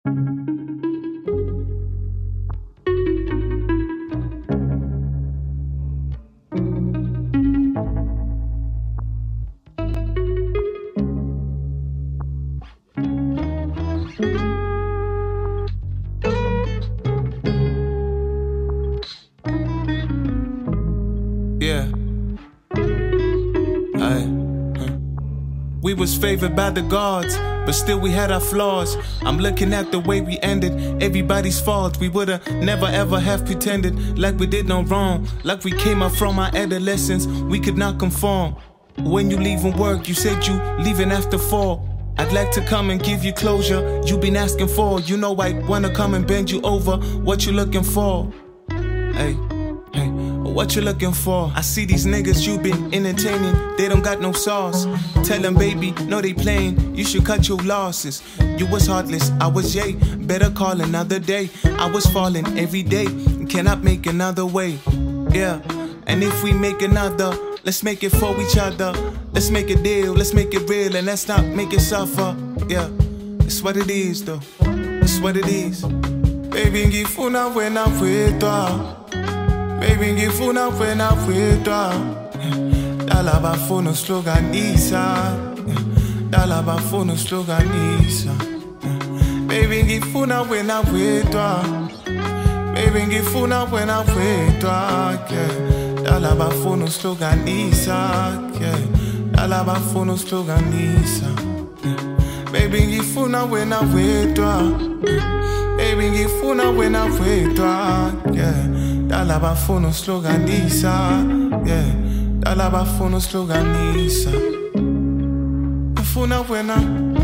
Yeah. We was favored by the gods, but still we had our flaws. I'm looking at the way we ended, everybody's fault. We would've never ever have pretended like we did no wrong, like we came up from our adolescence, we could not conform. When you leaving work, you said you leaving after 4. I'd like to come and give you closure you've been asking for. You know I wanna come and bend you over. What you looking for? Hey, what you looking for? I see these niggas you been entertaining, they don't got no sauce. Tell them baby, no they playing, you should cut your losses. You was heartless, I was yay, better call another day. I was falling every day, cannot make another way. Yeah, and if we make another, let's make it for each other. Let's make a deal, let's make it real, and let's not make it suffer. Yeah, it's what it is though, it's what it is. Baby, ngifuna wena wetwa. Baby, ngifuna wena wetwa. Dala bafuna usihlukanisa. Dala bafuna usihlukanisa. Baby, ngifuna wena wetwa. Baby, ngifuna wena wetwa. Dala bafuna usihlukanisa. Dala bafuna usihlukanisa. Baby, ngifuna wena wetwa. Baby, ngifuna wena wetwa. Dala bafuna usihlukanisa. Dala bafuna usihlukanisa. Ngifuna wena.